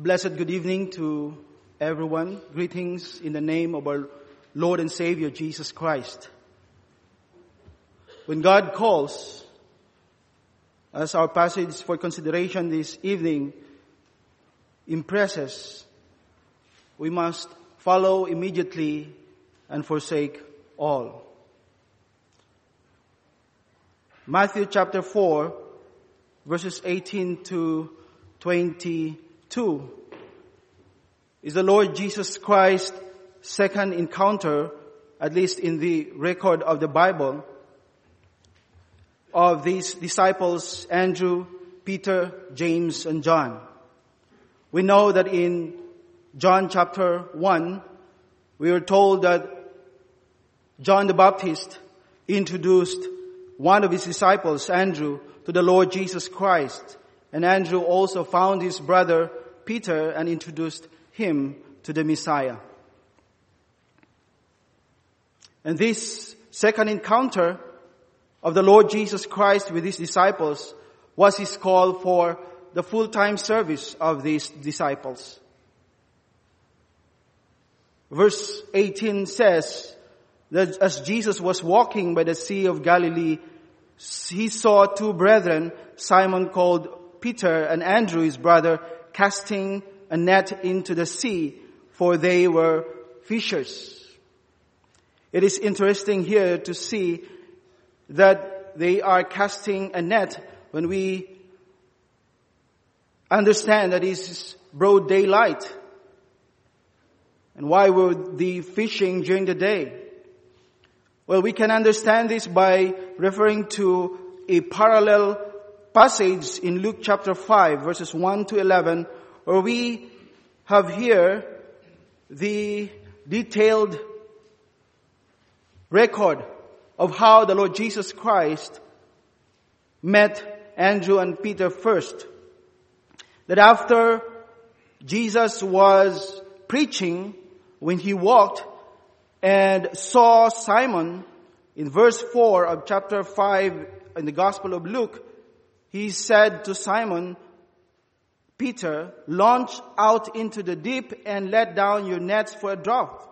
Blessed good evening to everyone. Greetings in the name of our Lord and Savior Jesus Christ. When God calls, as our passage for consideration this evening impresses, we must follow immediately and forsake all. Matthew chapter 4, verses 18 to 22 is the Lord Jesus Christ's second encounter, at least in the record of the Bible, of these disciples, Andrew, Peter, James, and John. We know that in John chapter 1, we are told that John the Baptist introduced one of his disciples, Andrew, to the Lord Jesus Christ. And Andrew also found his brother Peter and introduced him to the Messiah. And this second encounter of the Lord Jesus Christ with his disciples was his call for the full-time service of these disciples. Verse 18 says that as Jesus was walking by the Sea of Galilee, he saw two brethren, Simon called Peter and Andrew his brother, casting a net into the sea, for they were fishers. It is interesting here to see that they are casting a net when we understand that it is broad daylight. And why were they fishing during the day? Well, we can understand this by referring to a parallel passage in Luke chapter 5, verses 1 to 11, where we have here the detailed record of how the Lord Jesus Christ met Andrew and Peter first. That after Jesus was preaching, when he walked and saw Simon, in verse 4 of chapter 5 in the Gospel of Luke, he said to Simon, Peter, launch out into the deep and let down your nets for a draught.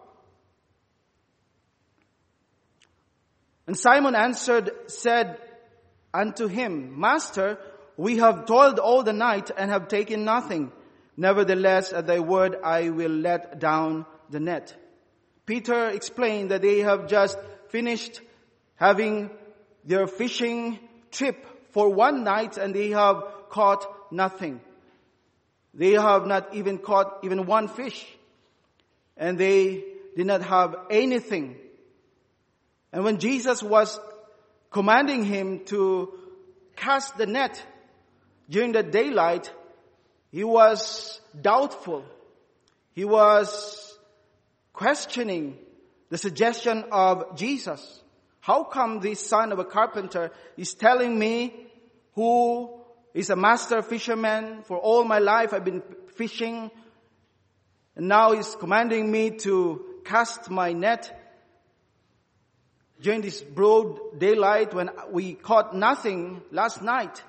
And Simon answered, said unto him, Master, we have toiled all the night and have taken nothing. Nevertheless, at thy word, I will let down the net. Peter explained that they have just finished having their fishing trip for one night and they have caught nothing. They have not even caught even one fish. And they did not have anything. And when Jesus was commanding him to cast the net during the daylight, he was doubtful. He was questioning the suggestion of Jesus. How come this son of a carpenter is telling me, who is a master fisherman, for all my life I've been fishing, and now he's commanding me to cast my net during this broad daylight when we caught nothing last night?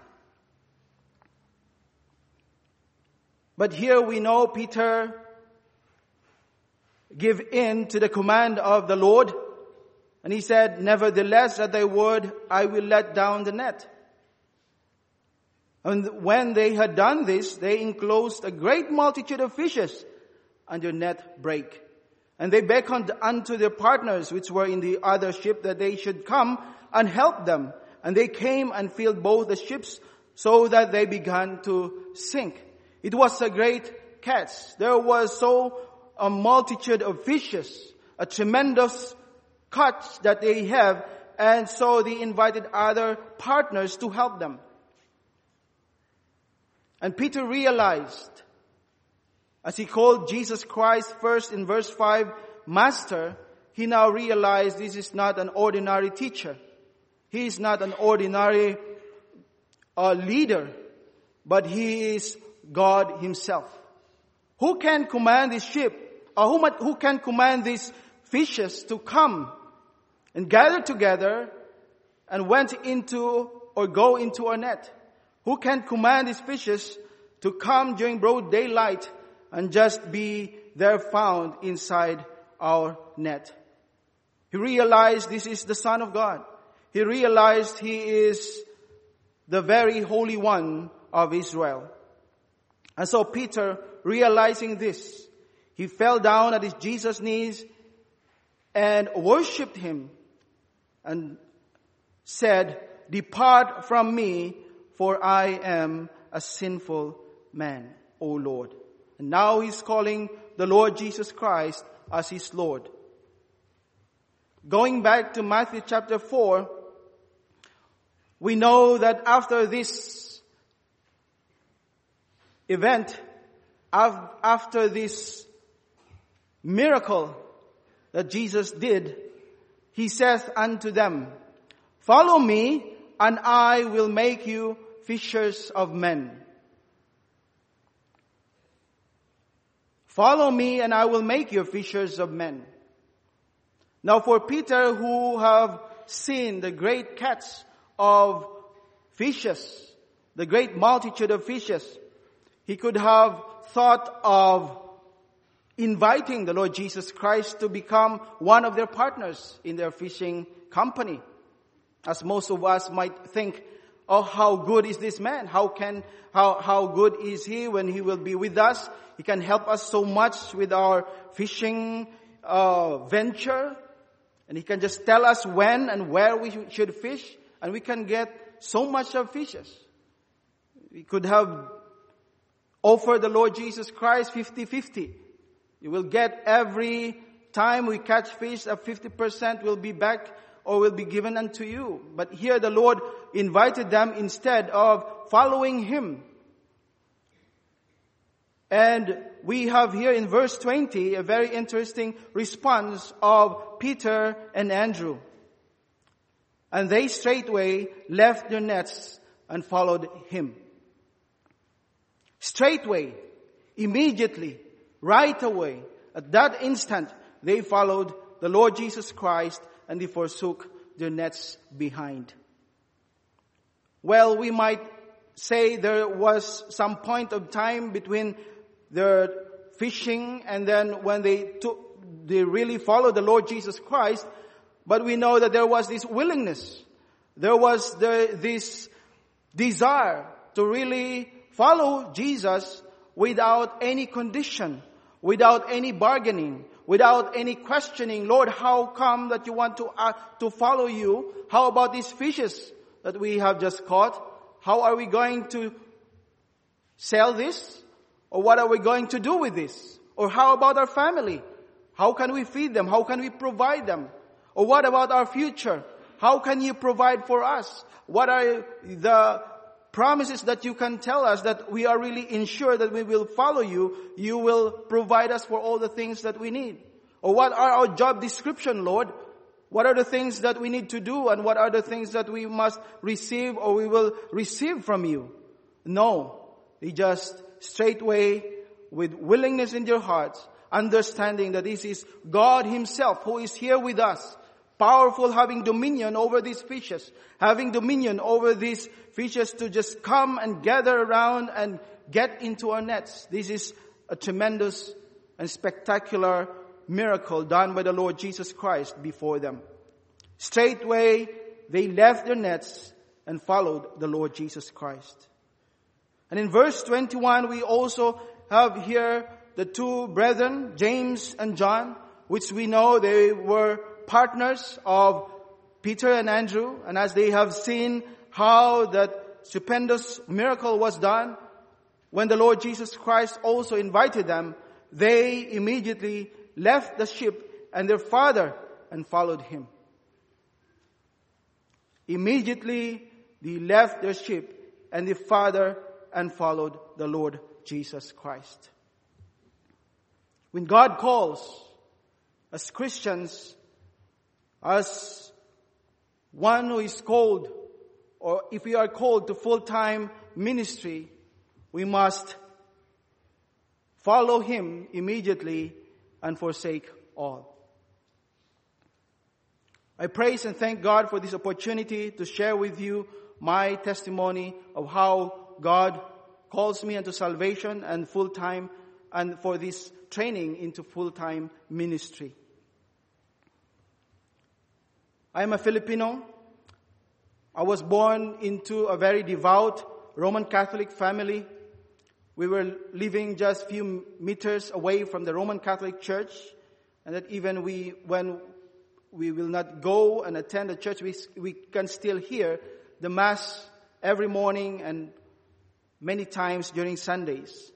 But here we know Peter gave in to the command of the Lord, and he said, Nevertheless, at thy word, I will let down the net. And when they had done this, they enclosed a great multitude of fishes, and their net brake. And they beckoned unto their partners, which were in the other ship, that they should come and help them. And they came and filled both the ships, so that they began to sink. It was a great catch. There was so a multitude of fishes, a tremendous catch that they have, and so they invited other partners to help them. And Peter realized, as he called Jesus Christ first in verse 5, Master, he now realized this is not an ordinary teacher. He is not an ordinary leader, but he is God himself. Who can command this ship, or who can command these fishes to come and gather together and went into or go into a net? Who can command these fishes to come during broad daylight and just be there found inside our net. He realized this is the Son of God. He realized He is the very Holy One of Israel. And so Peter, realizing this, he fell down at Jesus' knees and worshipped Him and said, "Depart from me, for I am a sinful man, O Lord." And now he's calling the Lord Jesus Christ as his Lord. Going back to Matthew chapter 4, we know that after this event, after this miracle that Jesus did, He saith unto them, "Follow me, and I will make you fishers of men." Follow me, and I will make you fishers of men. Now for Peter, who have seen the great catch of fishes, the great multitude of fishes, he could have thought of inviting the Lord Jesus Christ to become one of their partners in their fishing company. As most of us might think, oh, how good is this man? How good is he when he will be with us? He can help us so much with our fishing venture. And he can just tell us when and where we should fish. And we can get so much of fishes. We could have offered the Lord Jesus Christ 50-50. You will get every time we catch fish, a 50% will be back or will be given unto you. But here the Lord invited them instead of following Him. And we have here in verse 20 a very interesting response of Peter and Andrew. And they straightway left their nets and followed Him. Straightway, immediately, right away, at that instant, they followed the Lord Jesus Christ and they forsook their nets behind. Well, we might say there was some point of time between their fishing and then when they really followed the Lord Jesus Christ, but we know that there was this willingness. There was this desire to really follow Jesus without any condition, without any bargaining, without any questioning. Lord, how come that you want to follow you? How about these fishes that we have just caught? How are we going to sell this? Or what are we going to do with this? Or how about our family? How can we feed them? How can we provide them? Or what about our future? How can you provide for us? What are the promises that you can tell us that we are really ensured that we will follow you? You will provide us for all the things that we need. Or what are our job description, Lord? What are the things that we need to do? And what are the things that we must receive or we will receive from you? No. They just straightway, with willingness in their hearts, understanding that this is God Himself who is here with us, powerful, having dominion over these fishes, having dominion over these fishes to just come and gather around and get into our nets. This is a tremendous and spectacular miracle done by the Lord Jesus Christ before them. Straightway, they left their nets and followed the Lord Jesus Christ. And in verse 21, we also have here the two brethren, James and John, which we know they were partners of Peter and Andrew. And as they have seen how that stupendous miracle was done, when the Lord Jesus Christ also invited them, they immediately left the ship and their father and followed Him. Immediately they left their ship and their father and followed the Lord Jesus Christ. When God calls as Christians, as one who is called, or if we are called to full-time ministry, we must follow Him immediately and forsake all. I praise and thank God for this opportunity to share with you my testimony of how God calls me into salvation and full-time and for this training into full-time ministry. I am a Filipino. I was born into a very devout Roman Catholic family. We were living just a few meters away from the Roman Catholic Church, and that even when we will not go and attend the church, we can still hear the Mass every morning and many times during Sundays.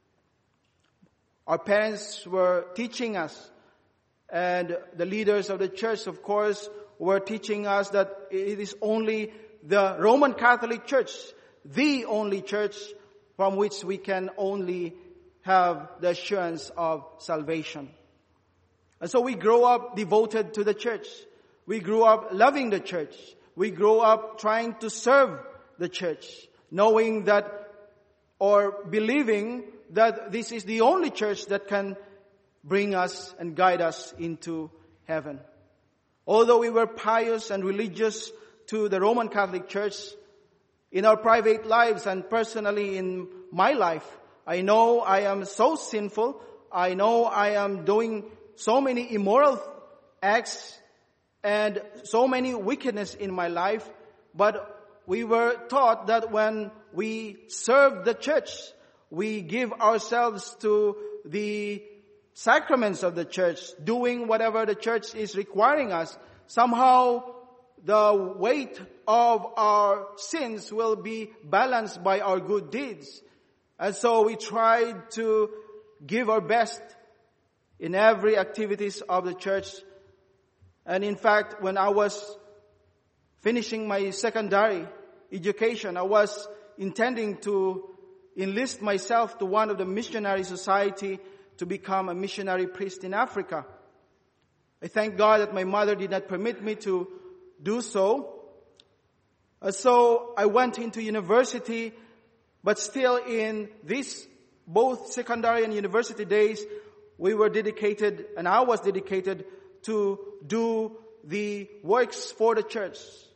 Our parents were teaching us, and the leaders of the church, of course, were teaching us that it is only the Roman Catholic Church, the only church from which we can only have the assurance of salvation. And so we grow up devoted to the church. We grew up loving the church. We grew up trying to serve the church, knowing that or believing that this is the only church that can bring us and guide us into heaven. Although we were pious and religious to the Roman Catholic Church, in our private lives and personally in my life, I know I am so sinful. I know I am doing so many immoral acts and so many wickedness in my life. But we were taught that when we serve the church, we give ourselves to the sacraments of the church, doing whatever the church is requiring us. Somehow the weight of our sins will be balanced by our good deeds. And so we tried to give our best in every activities of the church. And in fact, when I was finishing my secondary education, I was intending to enlist myself to one of the missionary society to become a missionary priest in Africa. I thank God that my mother did not permit me to do so. So I went into university, but still in this, both secondary and university days, we were dedicated, and I was dedicated to do the works for the church.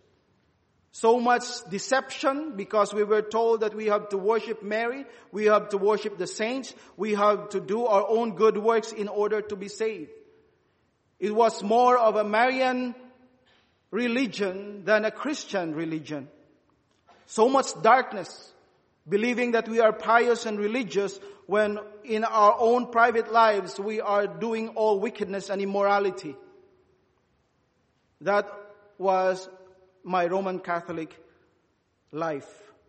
So much deception because we were told that we have to worship Mary, we have to worship the saints, we have to do our own good works in order to be saved. It was more of a Marian religion than a Christian religion. So much darkness, believing that we are pious and religious when in our own private lives we are doing all wickedness and immorality. That was my Roman Catholic life.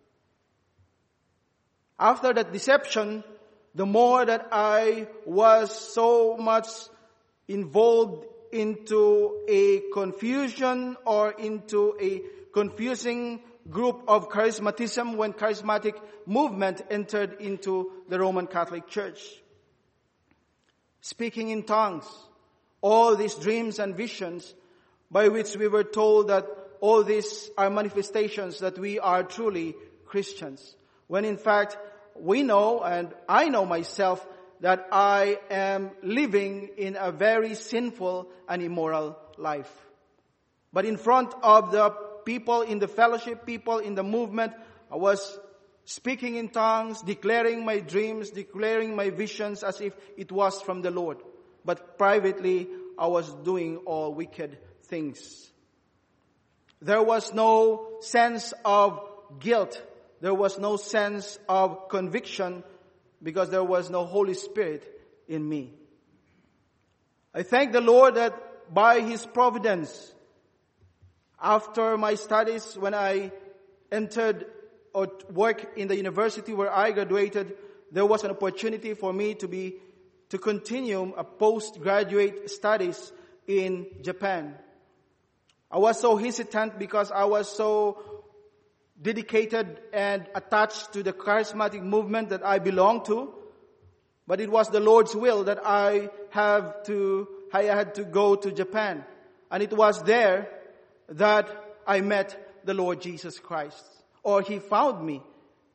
After that deception, the more that I was so much involved into a confusion or into a confusing group of charismatism when charismatic movement entered into the Roman Catholic Church. Speaking in tongues, all these dreams and visions by which we were told that all these are manifestations that we are truly Christians. When in fact, we know, and I know myself, that I am living in a very sinful and immoral life. But in front of the people in the fellowship, people in the movement, I was speaking in tongues, declaring my dreams, declaring my visions as if it was from the Lord. But privately, I was doing all wicked things. There was no sense of guilt. There was no sense of conviction because there was no Holy Spirit in me. I thank the Lord that by His providence, after my studies, when I entered or work in the university where I graduated, there was an opportunity for me to continue a postgraduate studies in Japan. I was so hesitant because I was so dedicated and attached to the charismatic movement that I belong to. But it was the Lord's will that I had to go to Japan. And it was there that I met the Lord Jesus Christ. Or He found me.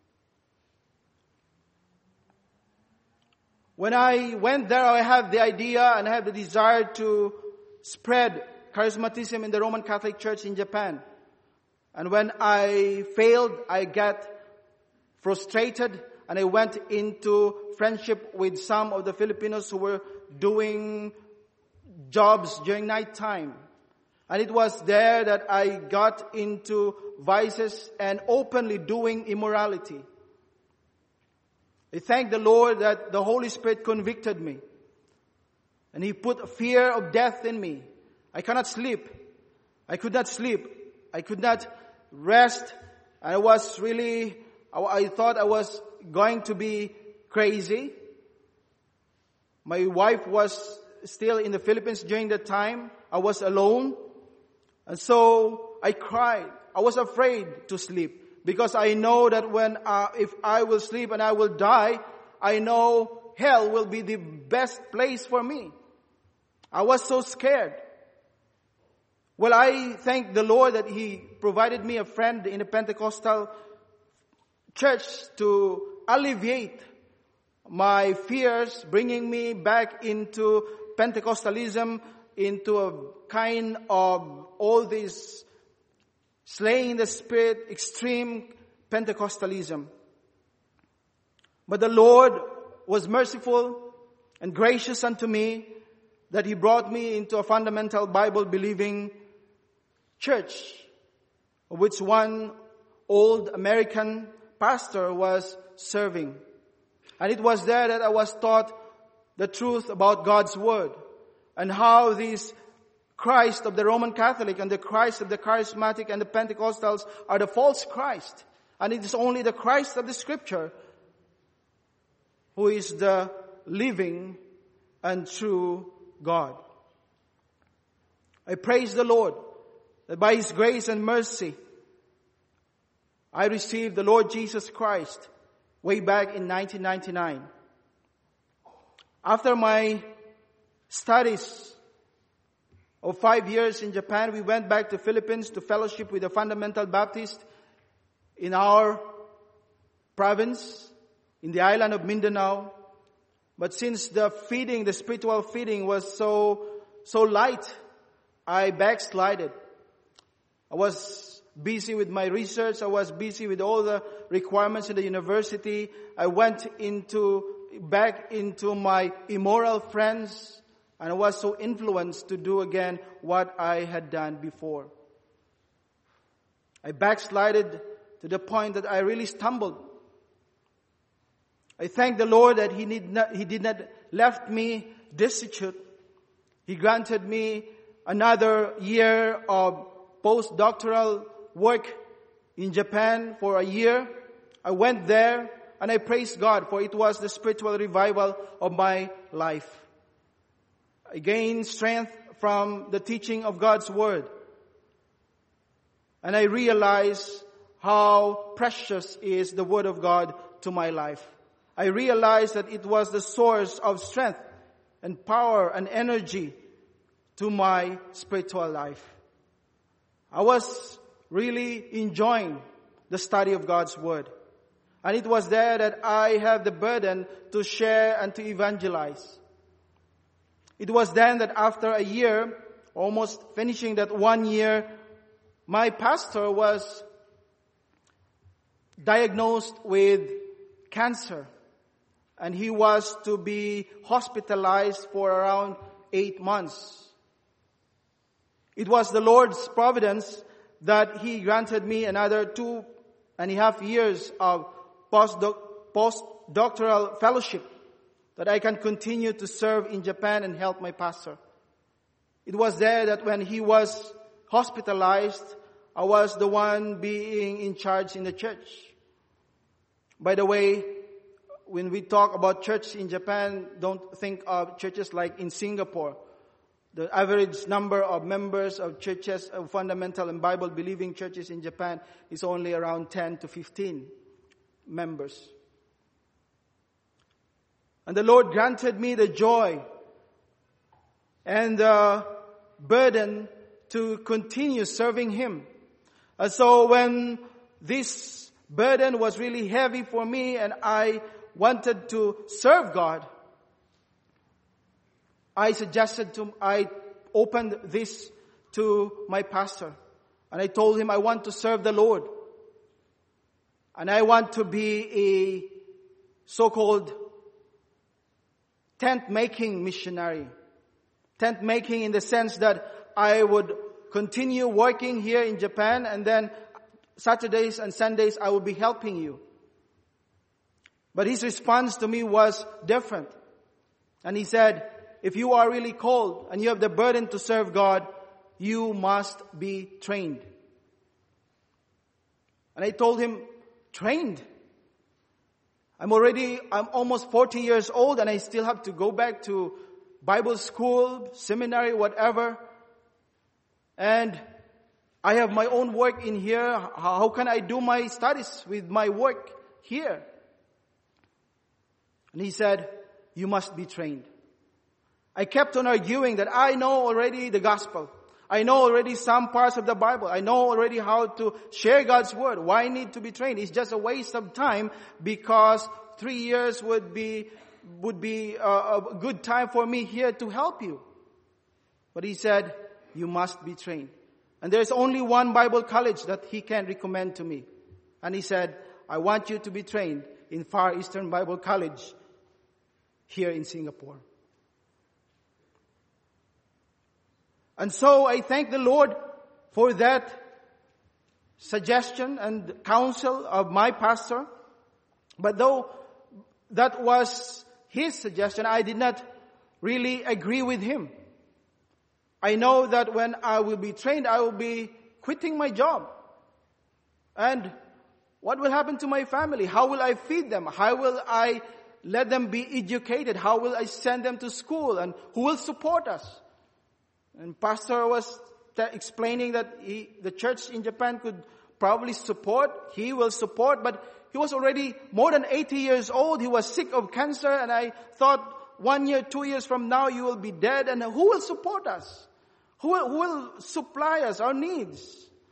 When I went there, I had the idea and I had the desire to spread charismatism in the Roman Catholic Church in Japan. And when I failed, I got frustrated. and I went into friendship with some of the Filipinos who were doing jobs during night time. And it was there that I got into vices and openly doing immorality. I thank the Lord that the Holy Spirit convicted me. And He put a fear of death in me. I cannot sleep. I could not sleep. I could not rest. I thought I was going to be crazy. My wife was still in the Philippines during that time. I was alone. And so I cried. I was afraid to sleep because I know that if I will sleep and I will die, I know hell will be the best place for me. I was so scared. Well, I thank the Lord that He provided me a friend in a Pentecostal church to alleviate my fears, bringing me back into Pentecostalism, into a kind of all this slaying the Spirit, extreme Pentecostalism. But the Lord was merciful and gracious unto me that He brought me into a fundamental Bible-believing church, which one old American pastor was serving. And it was there that I was taught the truth about God's Word and how these Christ of the Roman Catholic and the Christ of the Charismatic and the Pentecostals are the false Christ. And it is only the Christ of the Scripture who is the living and true God. I praise the Lord that by His grace and mercy, I received the Lord Jesus Christ way back in 1999. After my studies of 5 years in Japan, we went back to Philippines to fellowship with the Fundamental Baptist in our province, in the island of Mindanao. But since the spiritual feeding was so light, I backslided. I was busy with my research. I was busy with all the requirements in the university. I went back into my immoral friends, and I was so influenced to do again what I had done before. I backslided to the point that I really stumbled. I thank the Lord that He did not left me destitute. He granted me another year of postdoctoral work in Japan for a year. I went there and I praised God, for it was the spiritual revival of my life. I gained strength from the teaching of God's Word. And I realized how precious is the Word of God to my life. I realized that it was the source of strength and power and energy to my spiritual life. I was really enjoying the study of God's Word. And it was there that I have the burden to share and to evangelize. It was then that after a year, almost finishing that 1 year, my pastor was diagnosed with cancer. And he was to be hospitalized for around 8 months. It was the Lord's providence that He granted me another 2.5 years of postdoctoral fellowship, that I can continue to serve in Japan and help my pastor. It was there that when he was hospitalized, I was the one being in charge in the church. By the way, when we talk about church in Japan, don't think of churches like in Singapore. The average number of members of churches, of fundamental and Bible-believing churches in Japan is only around 10 to 15 members. And the Lord granted me the joy and the burden to continue serving Him. And so when this burden was really heavy for me and I wanted to serve God, I opened this to my pastor. And I told him I want to serve the Lord. And I want to be a so-called tent making missionary. Tent making in the sense that I would continue working here in Japan, and then Saturdays and Sundays I will be helping you. But his response to me was different. And he said, if you are really called and you have the burden to serve God, you must be trained. And I told him, trained? I'm almost 40 years old and I still have to go back to Bible school, seminary, whatever. And I have my own work in here. How can I do my studies with my work here? And he said, you must be trained. I kept on arguing that I know already the gospel. I know already some parts of the Bible. I know already how to share God's word. Why need to be trained? It's just a waste of time, because 3 years would be a good time for me here to help you. But he said, you must be trained. And there's only one Bible college that he can recommend to me. And he said, I want you to be trained in Far Eastern Bible College here in Singapore. And so I thank the Lord for that suggestion and counsel of my pastor. But though that was his suggestion, I did not really agree with him. I know that when I will be trained, I will be quitting my job. And what will happen to my family? How will I feed them? How will I let them be educated? How will I send them to school? And who will support us? And pastor was explaining that the church in Japan could probably support. He will support, but he was already more than 80 years old. He was sick of cancer, and I thought 1 year, 2 years from now you will be dead, and who will support us? Who will supply us our needs?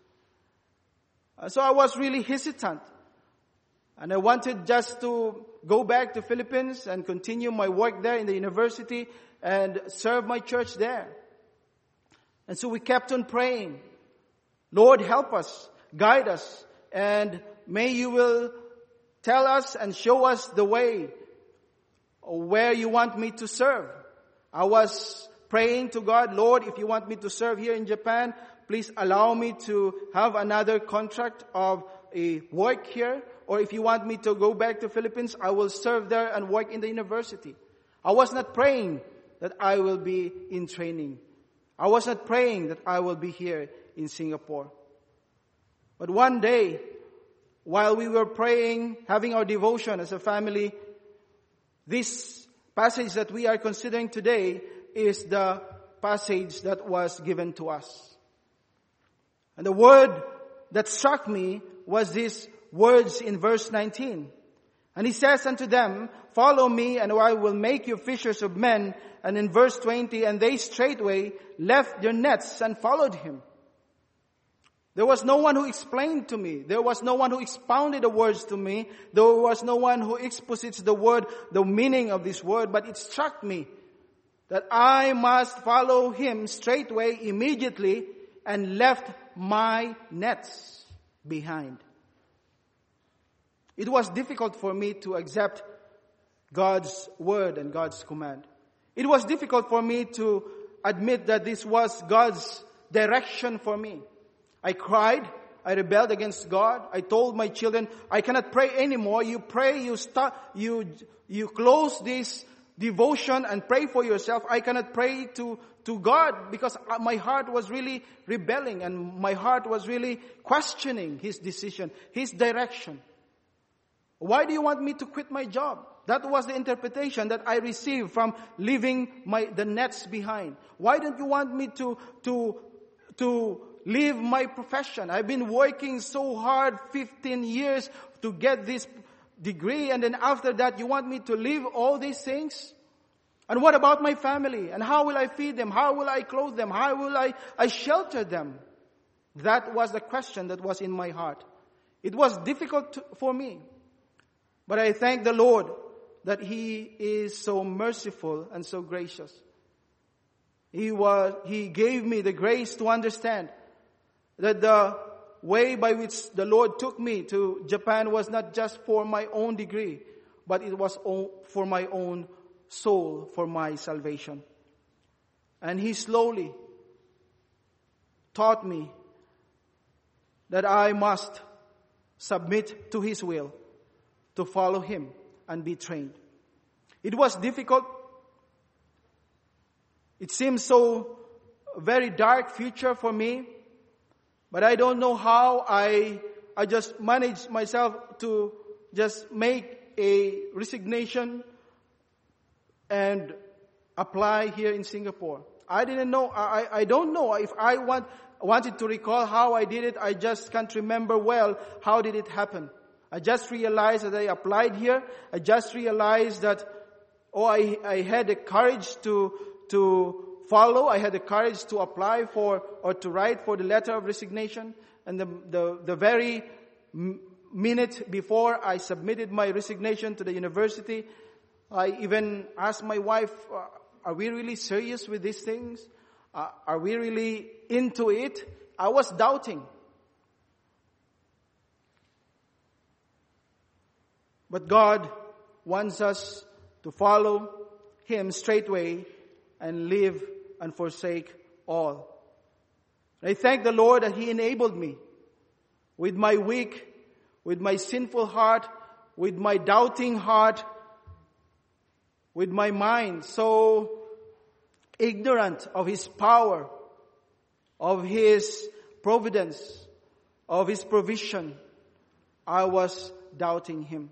So I was really hesitant. And I wanted just to go back to Philippines and continue my work there in the university and serve my church there. And so we kept on praying. Lord, help us, guide us, and may you will tell us and show us the way where you want me to serve. I was praying to God, Lord, if you want me to serve here in Japan, please allow me to have another contract of a work here. Or if you want me to go back to Philippines, I will serve there and work in the university. I was not praying that I will be in training. I was not praying that I will be here in Singapore. But one day, while we were praying, having our devotion as a family, this passage that we are considering today is the passage that was given to us. And the word that struck me was these words in verse 19. And he says unto them, follow me, and I will make you fishers of men. And in verse 20, and they straightway left their nets and followed him. There was no one who explained to me. There was no one who expounded the words to me. There was no one who exposits the word, the meaning of this word. But it struck me that I must follow him straightway, immediately, and left my nets behind. It was difficult for me to accept God's word and God's command. It was difficult for me to admit that this was God's direction for me. I cried. I rebelled against God. I told my children, I cannot pray anymore. You pray, you close this devotion and pray for yourself. I cannot pray to God because my heart was really rebelling and my heart was really questioning His decision, His direction. Why do you want me to quit my job? That was the interpretation that I received from leaving the nets behind. Why don't you want me to leave my profession? I've been working so hard 15 years to get this degree, and then after that you want me to leave all these things? And what about my family? And how will I feed them? How will I clothe them? How will I shelter them? That was the question that was in my heart. It was difficult for me. But I thank the Lord that He is so merciful and so gracious. He gave me the grace to understand that the way by which the Lord took me to Japan was not just for my own degree, but it was for my own soul, for my salvation. And He slowly taught me that I must submit to His will, to follow Him and be trained. It was difficult. It seems so very dark future for me, but I don't know how I just managed myself to just make a resignation and apply here in Singapore. I didn't know, I don't know if I wanted to recall how I did it. I just can't remember well how did it happen. I just realized that I applied here. I just realized that, I had the courage to follow. I had the courage to apply for or to write for the letter of resignation. And the very minute before I submitted my resignation to the university, I even asked my wife, are we really serious with these things? Are we really into it? I was doubting. But God wants us to follow Him straightway and live and forsake all. I thank the Lord that He enabled me with my weak, with my sinful heart, with my doubting heart, with my mind so ignorant of His power, of His providence, of His provision. I was doubting Him.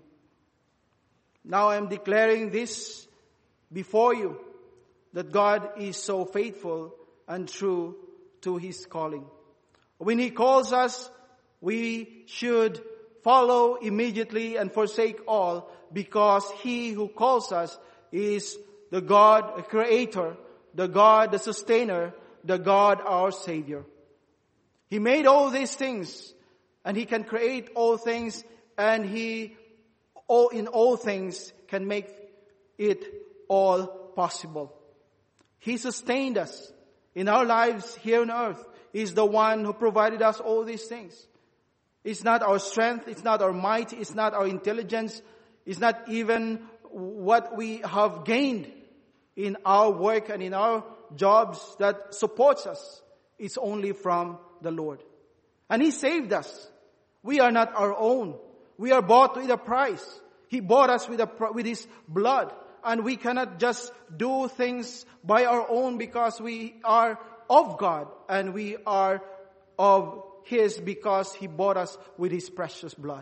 Now I am declaring this before you, that God is so faithful and true to His calling. When He calls us, we should follow immediately and forsake all, because He who calls us is the God, the Creator, the God, the Sustainer, the God, our Savior. He made all these things, and He can create all things, and He in all things can make it all possible. He sustained us in our lives here on earth. He's the one who provided us all these things. It's not our strength, it's not our might, it's not our intelligence, it's not even what we have gained in our work and in our jobs that supports us. It's only from the Lord. And He saved us. We are not our own. We are bought with a price. He bought us with His blood. And we cannot just do things by our own, because we are of God and we are of His, because He bought us with His precious blood.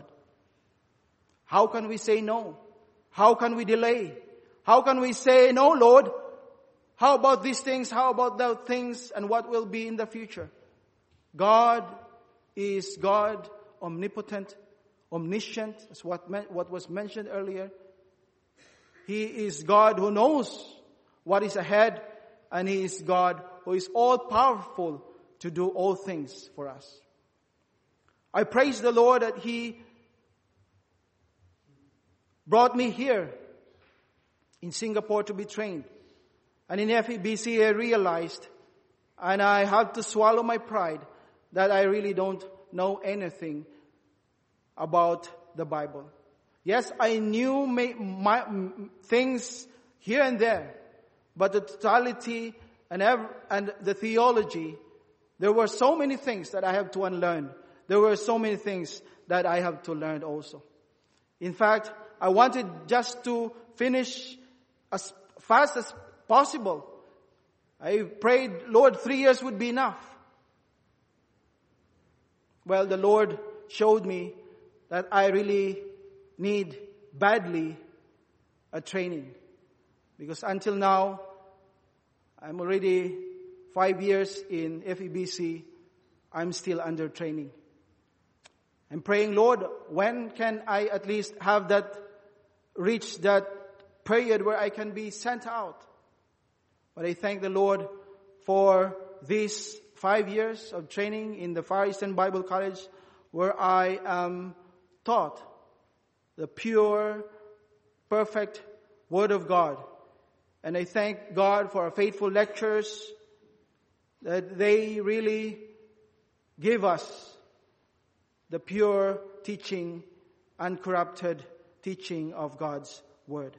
How can we say no? How can we delay? How can we say, no, Lord? How about these things? How about those things? And what will be in the future? God is God, omnipotent, omniscient, as what was mentioned earlier. He is God who knows what is ahead, and He is God who is all powerful to do all things for us. I praise the Lord that He brought me here in Singapore to be trained. And in FEBC I realized, and I had to swallow my pride, that I really don't know anything about the Bible. Yes, I knew things here and there, but the totality and the theology, there were so many things that I have to unlearn. There were so many things that I have to learn also. In fact, I wanted just to finish as fast as possible. I prayed, Lord, 3 years would be enough. Well, the Lord showed me that I really need badly a training. Because until now, I'm already 5 years in FEBC. I'm still under training. I'm praying, Lord, when can I at least have reach that period where I can be sent out? But I thank the Lord for these 5 years of training in the Far Eastern Bible College, where I am taught the pure, perfect Word of God. And I thank God for our faithful lecturers, that they really give us the pure teaching, uncorrupted teaching of God's word.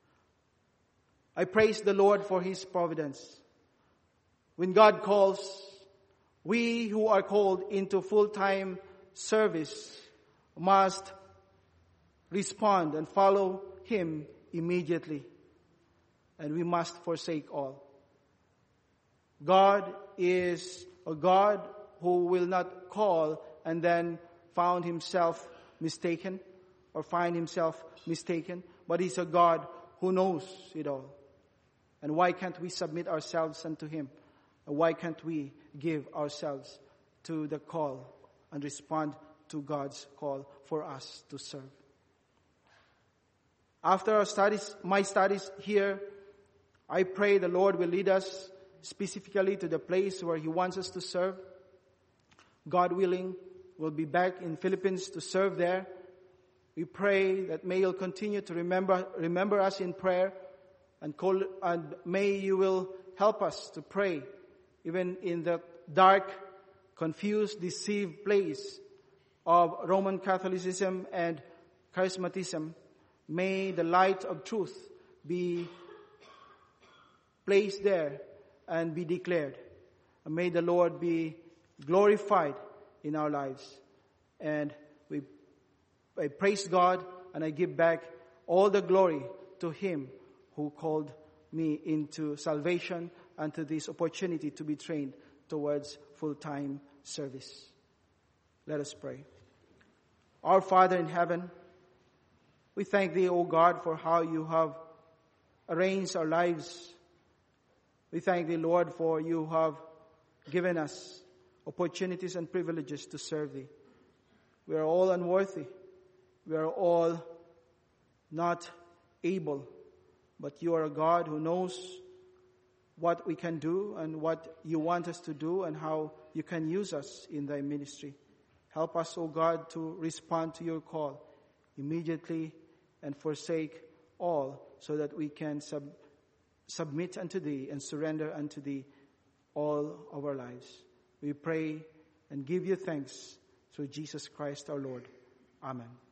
I praise the Lord for His providence. When God calls, we who are called into full-time service must respond and follow Him immediately. And we must forsake all. God is a God who will not call and then found Himself mistaken or find Himself mistaken, but He's a God who knows it all. And why can't we submit ourselves unto Him? And why can't we give ourselves to the call and respond to God's call for us to serve? After our studies, my studies here, I pray the Lord will lead us specifically to the place where He wants us to serve. God willing, we'll be back in Philippines to serve there. We pray that may You'll continue to remember us in prayer, and may You will help us to pray even in the dark, confused, deceived place of Roman Catholicism and Charismatism. May the light of truth be placed there and be declared. And may the Lord be glorified in our lives. And I praise God and I give back all the glory to Him who called me into salvation and to this opportunity to be trained towards full-time service. Let us pray. Our Father in heaven, we thank Thee, O God, for how You have arranged our lives. We thank Thee, Lord, for You have given us opportunities and privileges to serve Thee. We are all unworthy. We are all not able. But You are a God who knows what we can do and what You want us to do and how You can use us in Thy ministry. Help us, O God, to respond to Your call immediately and forsake all so that we can submit unto Thee and surrender unto Thee all of our lives. We pray and give You thanks through Jesus Christ our Lord. Amen.